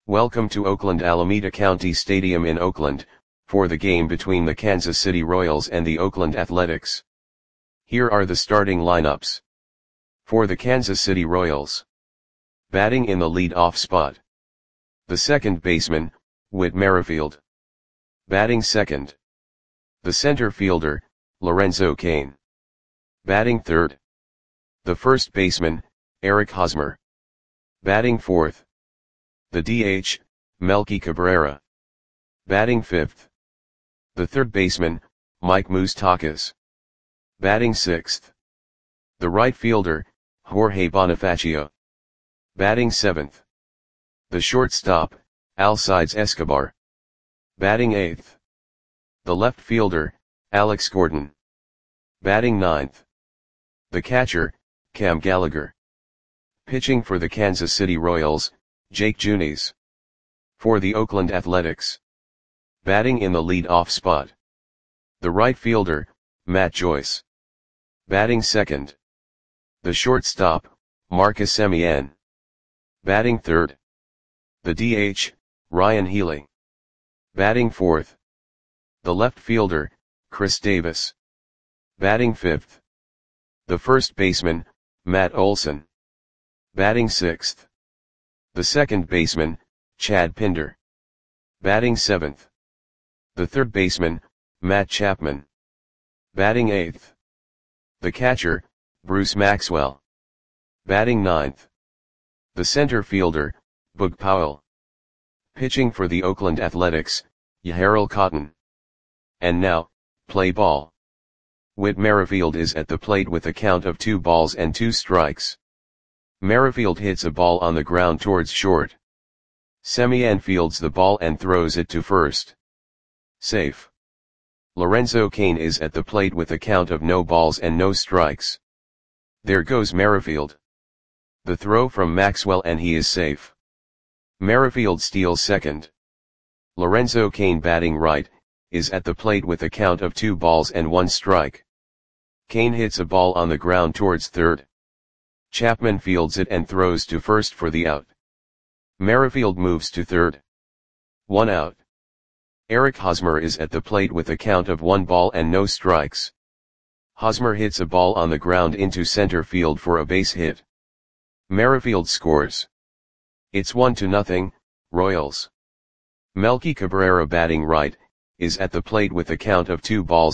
Welcome to Oakland Alameda County Stadium in Oakland, for the game between the Kansas City Royals and the Oakland Athletics. Here are the starting lineups. For the Kansas City Royals. Batting in the lead-off spot. The second baseman, Whit Merrifield. Batting second. The center fielder, Lorenzo Cain. Batting third. The first baseman, Eric Hosmer. Batting fourth. The DH, Melky Cabrera. Batting fifth. The third baseman, Mike Moustakas. Batting sixth. The right fielder, Jorge Bonifacio. Batting seventh. The shortstop, Alcides Escobar. Batting eighth. The left fielder, Alex Gordon. Batting ninth. The catcher, Cam Gallagher. Pitching for the Kansas City Royals, Jake Junis. For the Oakland Athletics. Batting in the lead-off spot. The right fielder, Matt Joyce. Batting second. The shortstop, Marcus Semien. Batting third. The DH, Ryan Healy. Batting fourth. The left fielder, Chris Davis. Batting fifth. The first baseman, Matt Olson. Batting sixth. The second baseman, Chad Pinder. Batting seventh. The third baseman, Matt Chapman. Batting eighth. The catcher, Bruce Maxwell. Batting ninth. The center fielder, Boog Powell. Pitching for the Oakland Athletics, Yahirel Cotton. And now, play ball. Whit Merrifield is at the plate with a count of 2-2. Merrifield hits a ball on the ground towards short. Semien fields the ball and throws it to first. Safe. Lorenzo Cain is at the plate with a count of 0-0. There goes Merrifield. The throw from Maxwell and he is safe. Merrifield steals second. Lorenzo Cain, batting right, is at the plate with a count of 2-1. Cain hits a ball on the ground towards third. Chapman fields it and throws to first for the out. Merrifield moves to third. 1 out. Eric Hosmer is at the plate with a count of 1-0. Hosmer hits a ball on the ground into center field for a base hit. Merrifield scores. It's 1-0, Royals. Melky Cabrera, batting right, is at the plate with a count of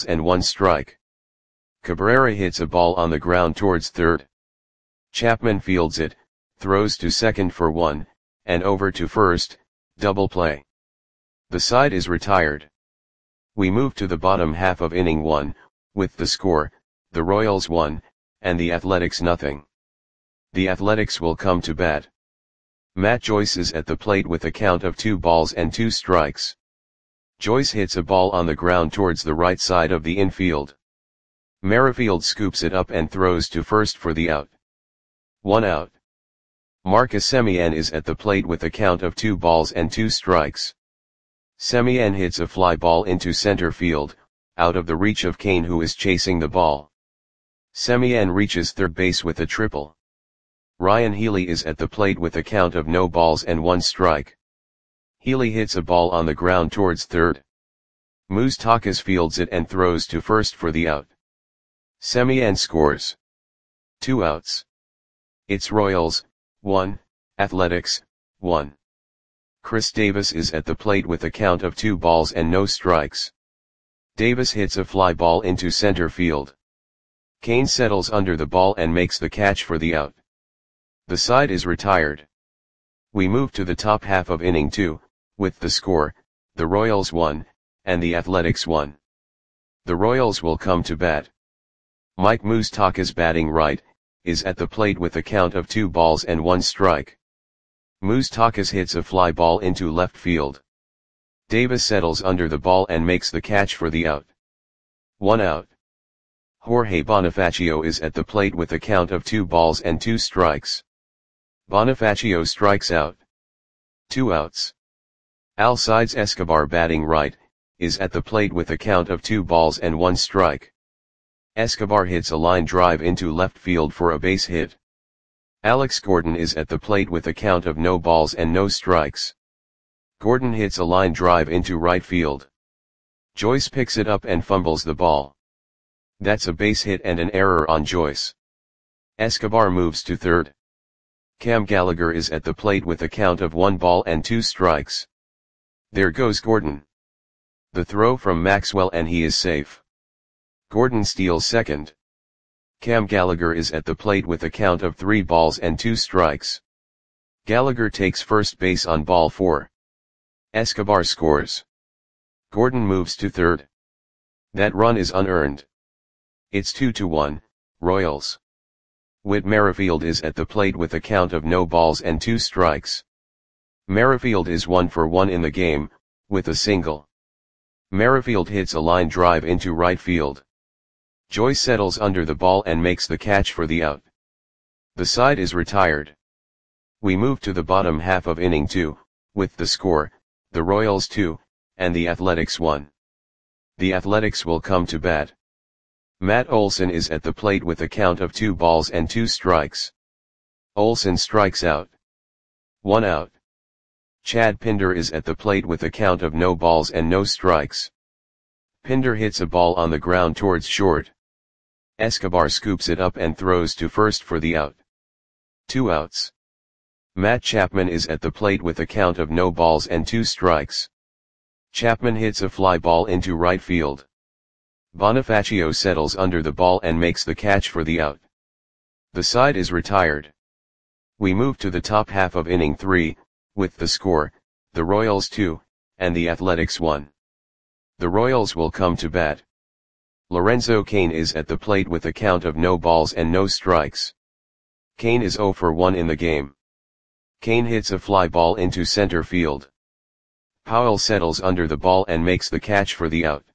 2-1. Cabrera hits a ball on the ground towards third. Chapman fields it, throws to second for 1, and over to first, double play. The side is retired. We move to the bottom half of inning 1, with the score, the Royals 1, and the Athletics 0. The Athletics will come to bat. Matt Joyce is at the plate with a count of 2-2. Joyce hits a ball on the ground towards the right side of the infield. Merrifield scoops it up and throws to first for the out. 1 out. Marcus Semien is at the plate with a count of 2-2. Semien hits a fly ball into center field, out of the reach of Cain, who is chasing the ball. Semien reaches third base with a triple. Ryan Healy is at the plate with a count of 0-1. Healy hits a ball on the ground towards third. Moustakas fields it and throws to first for the out. Semien scores. 2 outs. It's Royals 1, Athletics 1. Chris Davis is at the plate with a count of 2-0. Davis hits a fly ball into center field. Cain settles under the ball and makes the catch for the out. The side is retired. We move to the top half of inning 2, with the score, the Royals 1, and the Athletics 1. The Royals will come to bat. Mike Moustakas, batting right, is at the plate with a count of 2-1. Moustakas hits a fly ball into left field. Davis settles under the ball and makes the catch for the out. 1 out. Jorge Bonifacio is at the plate with a count of 2-2. Bonifacio strikes out. 2 outs. Alcides Escobar, batting right, is at the plate with a count of 2-1. Escobar hits a line drive into left field for a base hit. Alex Gordon is at the plate with a count of 0-0. Gordon hits a line drive into right field. Joyce picks it up and fumbles the ball. That's a base hit and an error on Joyce. Escobar moves to third. Cam Gallagher is at the plate with a count of 1 ball and 2 strikes. There goes Gordon. The throw from Maxwell and he is safe. Gordon steals second. Cam Gallagher is at the plate with a count of 3 balls and 2 strikes. Gallagher takes first base on ball 4. Escobar scores. Gordon moves to third. That run is unearned. It's 2-1, Royals. Whit Merrifield is at the plate with a count of no balls and 2 strikes. Merrifield is 1 for 1 in the game, with a single. Merrifield hits a line drive into right field. Joyce settles under the ball and makes the catch for the out. The side is retired. We move to the bottom half of inning 2, with the score, the Royals 2, and the Athletics 1. The Athletics will come to bat. Matt Olson is at the plate with a count of 2 balls and 2 strikes. Olson strikes out. 1 out. Chad Pinder is at the plate with a count of no balls and no strikes. Pinder hits a ball on the ground towards short. Escobar scoops it up and throws to first for the out. 2 outs. Matt Chapman is at the plate with a count of no balls and 2 strikes. Chapman hits a fly ball into right field. Bonifacio settles under the ball and makes the catch for the out. The side is retired. We move to the top half of inning 3, with the score, the Royals 2, and the Athletics 1. The Royals will come to bat. Lorenzo Cain is at the plate with a count of no balls and no strikes. Cain is 0 for 1 in the game. Cain hits a fly ball into center field. Powell settles under the ball and makes the catch for the out.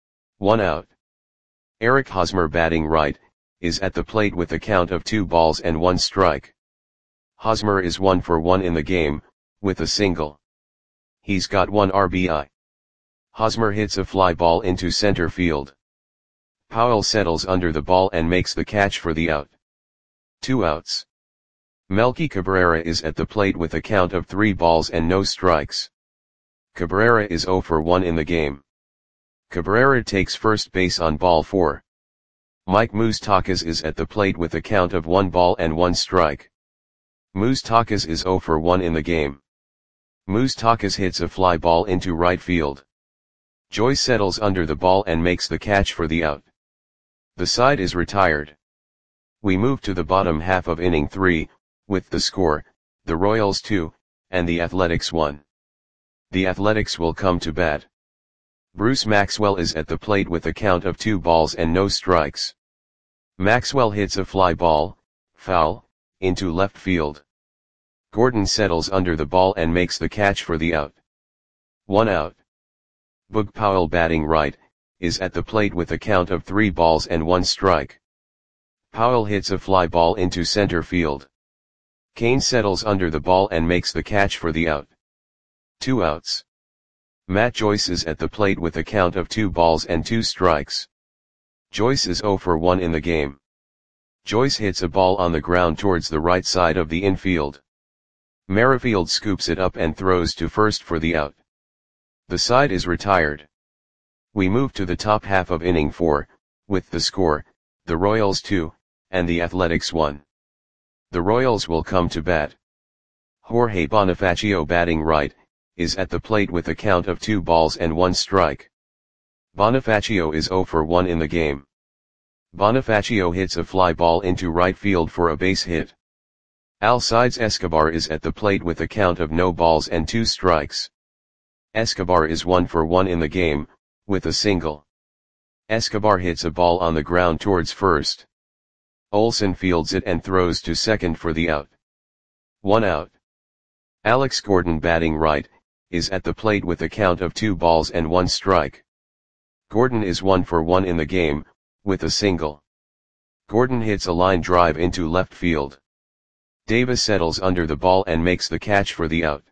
1 out. Eric Hosmer, batting right, is at the plate with a count of 2 balls and 1 strike. Hosmer is 1 for 1 in the game, with a single. He's got 1 RBI. Hosmer hits a fly ball into center field. Powell settles under the ball and makes the catch for the out. 2 outs. Melky Cabrera is at the plate with a count of 3 balls and no strikes. Cabrera is 0 for 1 in the game. Cabrera takes first base on ball 4. Mike Moustakas is at the plate with a count of 1 ball and 1 strike. Moustakas is 0 for 1 in the game. Moustakas hits a fly ball into right field. Joyce settles under the ball and makes the catch for the out. The side is retired. We move to the bottom half of inning 3, with the score, the Royals 2, and the Athletics 1. The Athletics will come to bat. Bruce Maxwell is at the plate with a count of 2 balls and no strikes. Maxwell hits a fly ball, foul, into left field. Gordon settles under the ball and makes the catch for the out. 1 out. Boog Powell, batting right, is at the plate with a count of 3 balls and 1 strike. Powell hits a fly ball into center field. Cain settles under the ball and makes the catch for the out. 2 outs. Matt Joyce is at the plate with a count of 2 balls and 2 strikes. Joyce is 0 for 1 in the game. Joyce hits a ball on the ground towards the right side of the infield. Merrifield scoops it up and throws to first for the out. The side is retired. We move to the top half of inning 4, with the score, the Royals 2, and the Athletics 1. The Royals will come to bat. Jorge Bonifacio, batting right, is at the plate with a count of 2 balls and 1 strike. Bonifacio is 0 for 1 in the game. Bonifacio hits a fly ball into right field for a base hit. Alcides Escobar is at the plate with a count of no balls and 2 strikes. Escobar is 1 for 1 in the game, with a single. Escobar hits a ball on the ground towards first. Olson fields it and throws to second for the out. 1 out. Alex Gordon, batting right, is at the plate with a count of 2 balls and 1 strike. Gordon is 1 for 1 in the game, with a single. Gordon hits a line drive into left field. Davis settles under the ball and makes the catch for the out.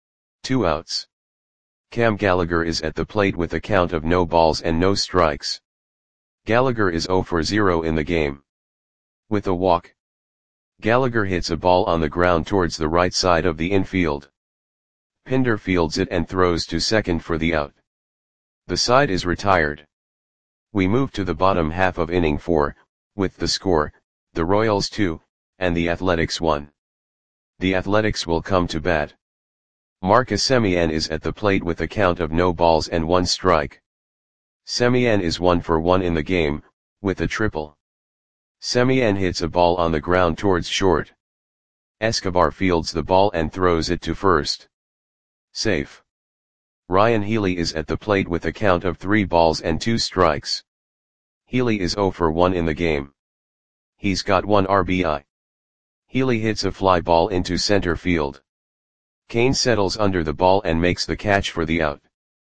2 outs. Cam Gallagher is at the plate with a count of no balls and no strikes. Gallagher is 0 for 0 in the game. With a walk. Gallagher hits a ball on the ground towards the right side of the infield. Pinder fields it and throws to second for the out. The side is retired. We move to the bottom half of inning 4, with the score, the Royals 2, and the Athletics 1. The Athletics will come to bat. Marcus Semien is at the plate with a count of no balls and 1 strike. Semien is 1 for 1 in the game, with a triple. Semien hits a ball on the ground towards short. Escobar fields the ball and throws it to first. Safe. Ryan Healy is at the plate with a count of 3 balls and 2 strikes. Healy is 0 for 1 in the game. He's got 1 RBI. Healy hits a fly ball into center field. Kane settles under the ball and makes the catch for the out.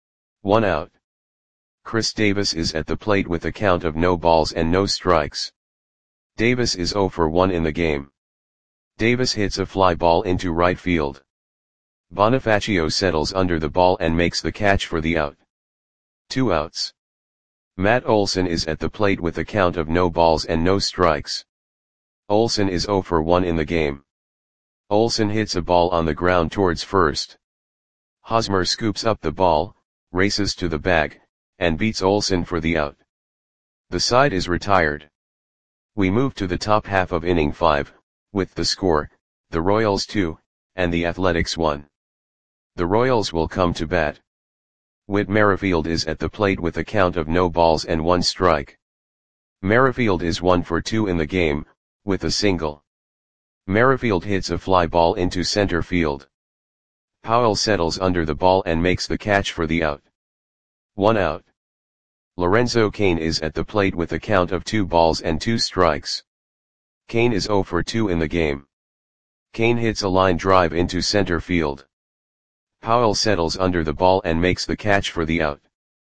1 out. Chris Davis is at the plate with a count of no balls and no strikes. Davis is 0 for 1 in the game. Davis hits a fly ball into right field. Bonifacio settles under the ball and makes the catch for the out. 2 outs. Matt Olson is at the plate with a count of no balls and no strikes. Olson is 0 for 1 in the game. Olson hits a ball on the ground towards first. Hosmer scoops up the ball, races to the bag, and beats Olson for the out. The side is retired. We move to the top half of inning 5, with the score, the Royals 2, and the Athletics 1. The Royals will come to bat. Whit Merrifield is at the plate with a count of no balls and 1 strike. Merrifield is 1 for 2 in the game, with a single. Merrifield hits a fly ball into center field. Powell settles under the ball and makes the catch for the out. 1 out. Lorenzo Cain is at the plate with a count of 2 balls and 2 strikes. Cain is 0 for 2 in the game. Cain hits a line drive into center field. Powell settles under the ball and makes the catch for the out.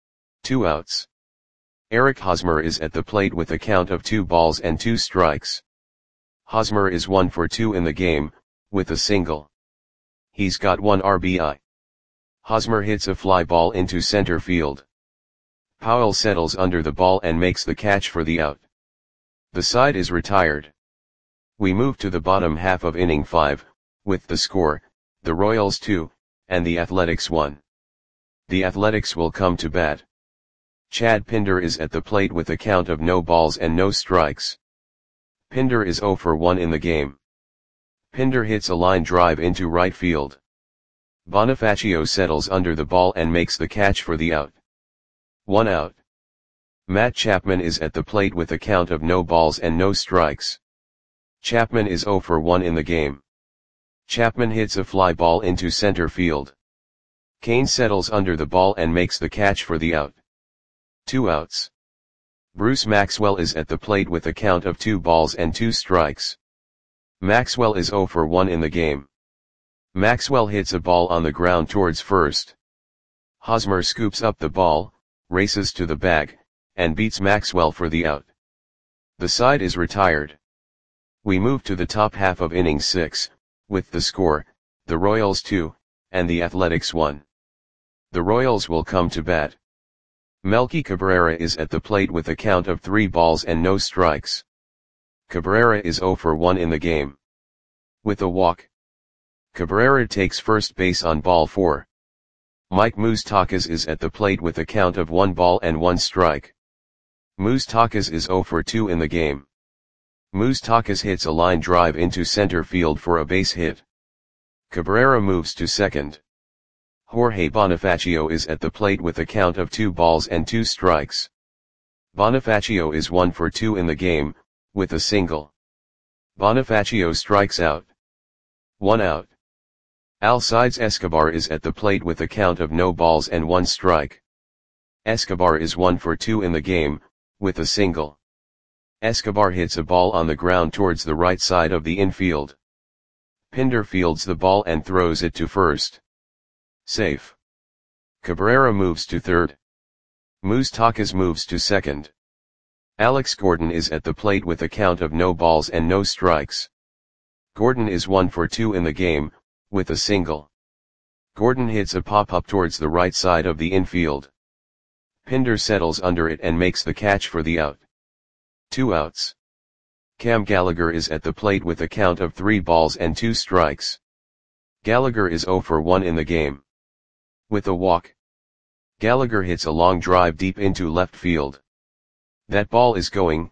2 outs. Eric Hosmer is at the plate with a count of 2 balls and 2 strikes. Hosmer is 1 for 2 in the game, with a single. He's got 1 RBI. Hosmer hits a fly ball into center field. Powell settles under the ball and makes the catch for the out. The side is retired. We move to the bottom half of inning 5, with the score, the Royals 2, and the Athletics 1. The Athletics will come to bat. Chad Pinder is at the plate with a count of no balls and no strikes. Pinder is 0 for 1 in the game. Pinder hits a line drive into right field. Bonifacio settles under the ball and makes the catch for the out. 1 out. Matt Chapman is at the plate with a count of no balls and no strikes. Chapman is 0 for 1 in the game. Chapman hits a fly ball into center field. Cain settles under the ball and makes the catch for the out. 2 outs. Bruce Maxwell is at the plate with a count of 2 balls and 2 strikes. Maxwell is 0 for 1 in the game. Maxwell hits a ball on the ground towards first. Hosmer scoops up the ball, races to the bag, and beats Maxwell for the out. The side is retired. We move to the top half of inning 6, with the score, the Royals 2, and the Athletics 1. The Royals will come to bat. Melky Cabrera is at the plate with a count of 3 balls and no strikes. Cabrera is 0 for 1 in the game. With a walk. Cabrera takes first base on ball 4. Mike Moustakas is at the plate with a count of 1 ball and 1 strike. Moustakas is 0 for 2 in the game. Moustakas hits a line drive into center field for a base hit. Cabrera moves to second. Jorge Bonifacio is at the plate with a count of 2 balls and 2 strikes. Bonifacio is 1 for 2 in the game, with a single. Bonifacio strikes out. 1 out. Alcides Escobar is at the plate with a count of no balls and 1 strike. Escobar is 1 for 2 in the game, with a single. Escobar hits a ball on the ground towards the right side of the infield. Pinder fields the ball and throws it to first. Safe. Cabrera moves to third. Moustakas moves to second. Alex Gordon is at the plate with a count of no balls and no strikes. Gordon is 1 for 2 in the game, with a single. Gordon hits a pop-up towards the right side of the infield. Pinder settles under it and makes the catch for the out. 2 outs. Cam Gallagher is at the plate with a count of 3 balls and 2 strikes. Gallagher is 0 for 1 in the game. With a walk, Gallagher hits a long drive deep into left field. That ball is gone.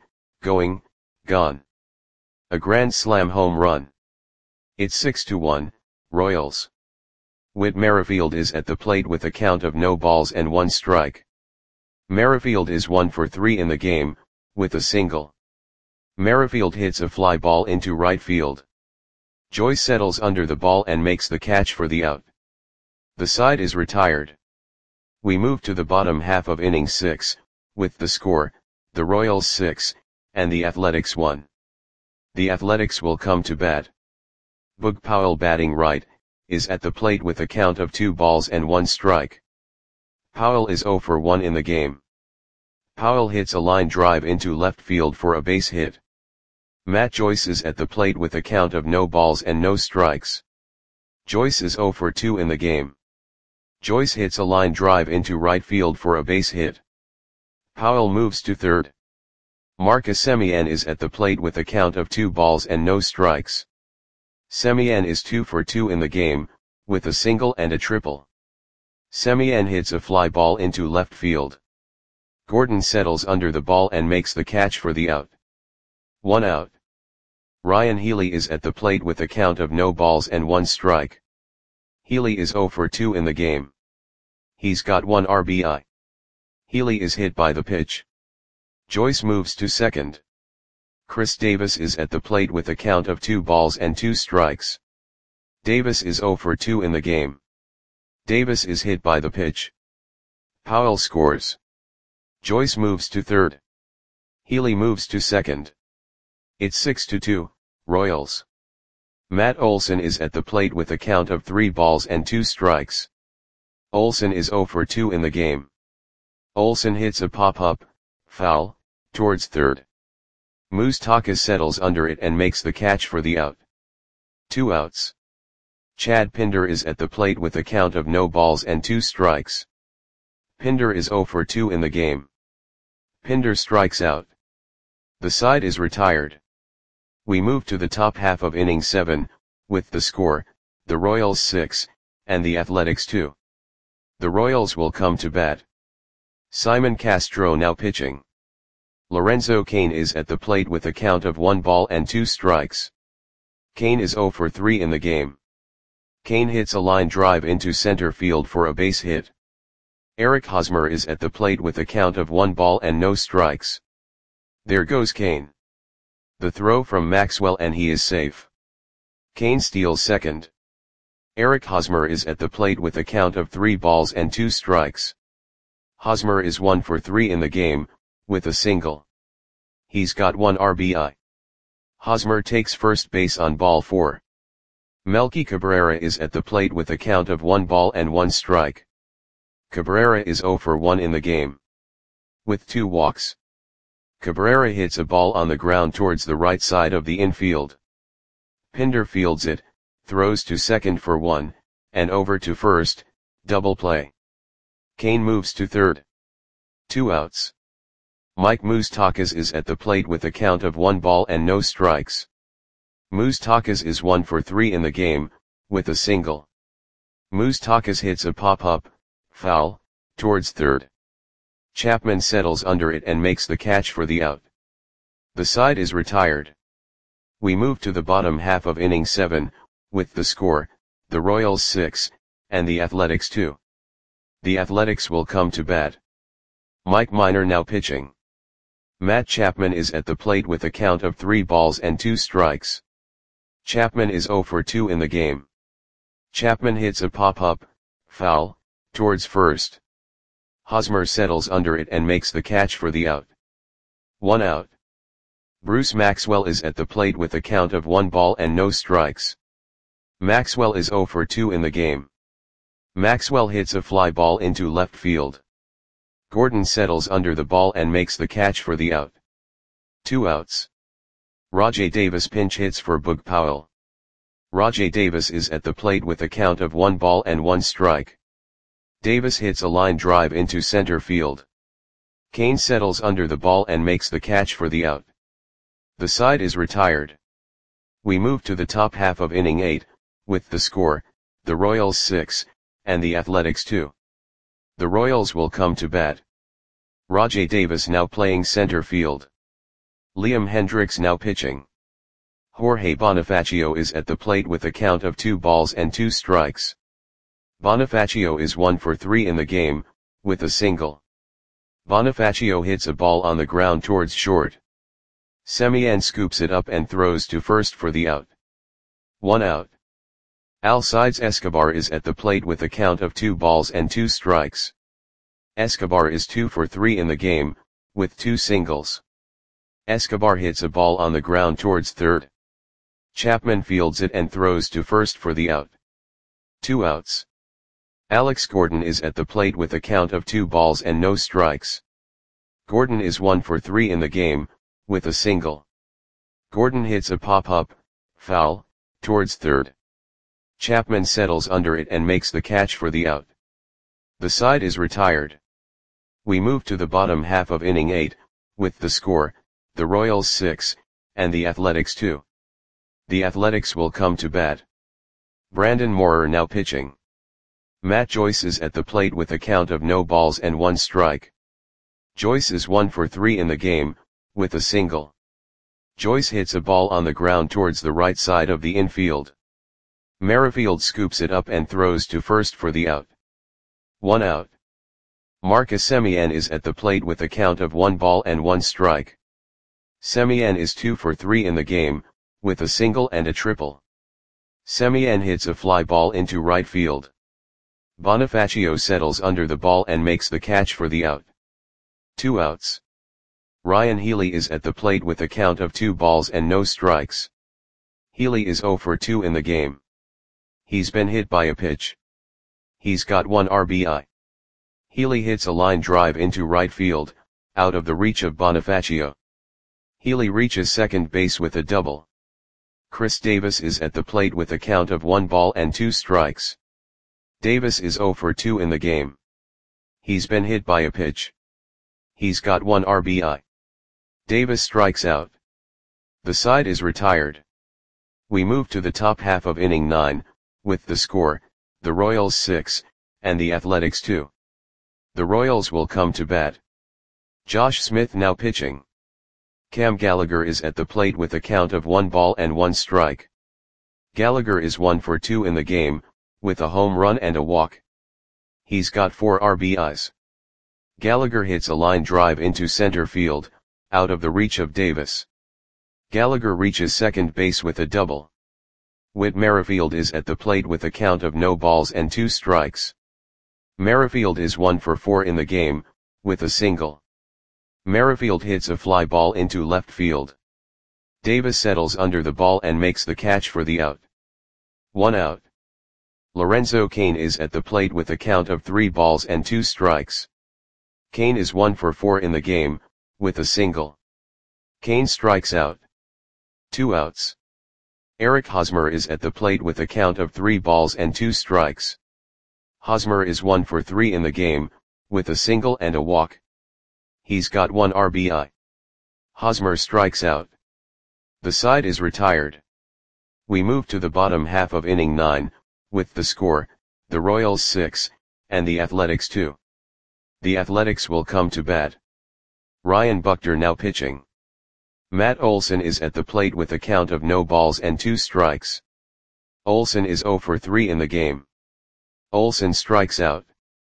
A grand slam home run. It's 6-1, Royals. Whit Merrifield is at the plate with a count of no balls and 1 strike. Merrifield is 1 for 3 in the game, with a single. Merrifield hits a fly ball into right field. Joyce settles under the ball and makes the catch for the out. The side is retired. We move to the bottom half of inning 6, with the score, the Royals 6, and the Athletics 1. The Athletics will come to bat. Boog Powell, batting right, is at the plate with a count of 2 balls and 1 strike. Powell is 0 for 1 in the game. Powell hits a line drive into left field for a base hit. Matt Joyce is at the plate with a count of no balls and no strikes. Joyce is 0 for 2 in the game. Joyce hits a line drive into right field for a base hit. Powell moves to third. Marcus Semien is at the plate with a count of 2 balls and no strikes. Semien is 2 for 2 in the game, with a single and a triple. Semien hits a fly ball into left field. Gordon settles under the ball and makes the catch for the out. 1 out. Ryan Healy is at the plate with a count of no balls and 1 strike. Healy is 0 for 2 in the game. He's got 1 RBI. Healy is hit by the pitch. Joyce moves to second. Chris Davis is at the plate with a count of 2 balls and 2 strikes. Davis is 0 for 2 in the game. Davis is hit by the pitch. Powell scores. Joyce moves to third. Healy moves to second. It's 6-2, Royals. Matt Olson is at the plate with a count of 3 balls and 2 strikes. Olson is 0 for 2 in the game. Olson hits a pop-up, foul, towards third. Moustakas settles under it and makes the catch for the out. 2 outs. Chad Pinder is at the plate with a count of no balls and 2 strikes. Pinder is 0 for 2 in the game. Pinder strikes out. The side is retired. We move to the top half of inning 7, with the score, the Royals 6, and the Athletics 2. The Royals will come to bat. Simon Castro now pitching. Lorenzo Cain is at the plate with a count of 1 ball and 2 strikes. Cain is 0 for 3 in the game. Cain hits a line drive into center field for a base hit. Eric Hosmer is at the plate with a count of 1 ball and no strikes. There goes Cain. The throw from Maxwell and he is safe. Cain steals second. Eric Hosmer is at the plate with a count of 3 balls and 2 strikes. Hosmer is 1 for 3 in the game, with a single. He's got 1 RBI. Hosmer takes first base on ball 4. Melky Cabrera is at the plate with a count of 1 ball and 1 strike. Cabrera is 0 for 1 in the game. With 2 walks. Cabrera hits a ball on the ground towards the right side of the infield. Pinder fields it, throws to second for 1, and over to first, double play. Cain moves to third. 2 outs. Mike Moustakas is at the plate with a count of 1 ball and no strikes. Moustakas is 1 for 3 in the game, with a single. Moustakas hits a pop-up, foul, towards third. Chapman settles under it and makes the catch for the out. The side is retired. We move to the bottom half of inning 7, with the score, the Royals 6, and the Athletics 2. The Athletics will come to bat. Mike Minor now pitching. Matt Chapman is at the plate with a count of 3 balls and 2 strikes. Chapman is 0 for 2 in the game. Chapman hits a pop-up, foul, towards first. Hosmer settles under it and makes the catch for the out. 1 out. Bruce Maxwell is at the plate with a count of 1 ball and no strikes. Maxwell is 0 for 2 in the game. Maxwell hits a fly ball into left field. Gordon settles under the ball and makes the catch for the out. 2 outs. Rajai Davis pinch hits for Boog Powell. Rajai Davis is at the plate with a count of 1 ball and 1 strike. Davis hits a line drive into center field. Cain settles under the ball and makes the catch for the out. The side is retired. We move to the top half of inning 8, with the score, the Royals 6, and the Athletics 2. The Royals will come to bat. Rajai Davis now playing center field. Liam Hendriks now pitching. Jorge Bonifacio is at the plate with a count of 2 balls and 2 strikes. Bonifacio is 1 for 3 in the game, with a single. Bonifacio hits a ball on the ground towards short. Semien scoops it up and throws to first for the out. 1 out. Alcides Escobar is at the plate with a count of 2 balls and 2 strikes. Escobar is 2 for 3 in the game, with 2 singles. Escobar hits a ball on the ground towards third. Chapman fields it and throws to first for the out. 2 outs. Alex Gordon is at the plate with a count of 2 balls and no strikes. Gordon is 1 for 3 in the game, with a single. Gordon hits a pop-up, foul, towards third. Chapman settles under it and makes the catch for the out. The side is retired. We move to the bottom half of inning 8, with the score, the Royals 6, and the Athletics 2. The Athletics will come to bat. Brandon Moorer now pitching. Matt Joyce is at the plate with a count of no balls and 1 strike. Joyce is 1 for 3 in the game, with a single. Joyce hits a ball on the ground towards the right side of the infield. Merrifield scoops it up and throws to first for the out. 1 out. Marcus Semien is at the plate with a count of 1 ball and 1 strike. Semien is 2 for 3 in the game, with a single and a triple. Semien hits a fly ball into right field. Bonifacio settles under the ball and makes the catch for the out. 2 outs. Ryan Healy is at the plate with a count of 2 balls and no strikes. Healy is 0 for 2 in the game. He's been hit by a pitch. He's got 1 RBI. Healy hits a line drive into right field, out of the reach of Bonifacio. Healy reaches second base with a double. Chris Davis is at the plate with a count of 1 ball and 2 strikes. Davis is 0 for 2 in the game. He's been hit by a pitch. He's got 1 RBI. Davis strikes out. The side is retired. We move to the top half of inning 9, with the score, the Royals 6, and the Athletics 2. The Royals will come to bat. Josh Smith now pitching. Cam Gallagher is at the plate with a count of 1 ball and 1 strike. Gallagher is 1 for 2 in the game, with a home run and a walk. He's got 4 RBIs. Gallagher hits a line drive into center field, out of the reach of Davis. Gallagher reaches second base with a double. Whit Merrifield is at the plate with a count of no balls and 2 strikes. Merrifield is 1 for 4 in the game, with a single. Merrifield hits a fly ball into left field. Davis settles under the ball and makes the catch for the out. 1 out. Lorenzo Cain is at the plate with a count of 3 balls and 2 strikes. Cain is 1 for 4 in the game, with a single. Cain strikes out. 2 outs. Eric Hosmer is at the plate with a count of 3 balls and 2 strikes. Hosmer is 1 for 3 in the game, with a single and a walk. He's got 1 RBI. Hosmer strikes out. The side is retired. We move to the bottom half of inning 9, with the score, the Royals 6, and the Athletics 2. The Athletics will come to bat. Ryan Buckner now pitching. Matt Olson is at the plate with a count of no balls and 2 strikes. Olson is 0 for 3 in the game. Olson strikes out.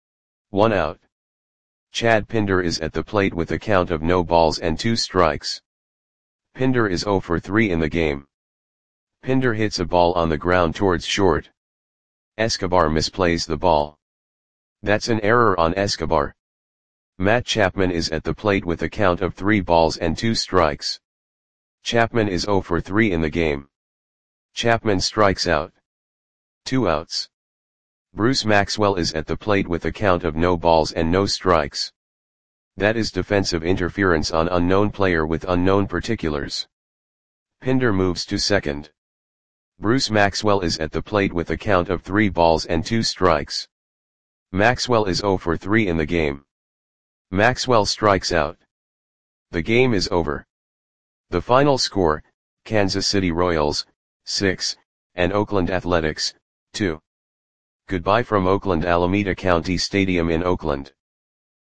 1 out. Chad Pinder is at the plate with a count of no balls and 2 strikes. Pinder is 0 for 3 in the game. Pinder hits a ball on the ground towards short. Escobar misplays the ball. That's an error on Escobar. Matt Chapman is at the plate with a count of 3 balls and 2 strikes. Chapman is 0 for 3 in the game. Chapman strikes out. 2 outs. Bruce Maxwell is at the plate with a count of no balls and no strikes. That is defensive interference on unknown player with unknown particulars. Pinder moves to second. Bruce Maxwell is at the plate with a count of 3 balls and 2 strikes. Maxwell is 0 for 3 in the game. Maxwell strikes out. The game is over. The final score, Kansas City Royals, 6, and Oakland Athletics, 2. Goodbye from Oakland Alameda County Stadium in Oakland.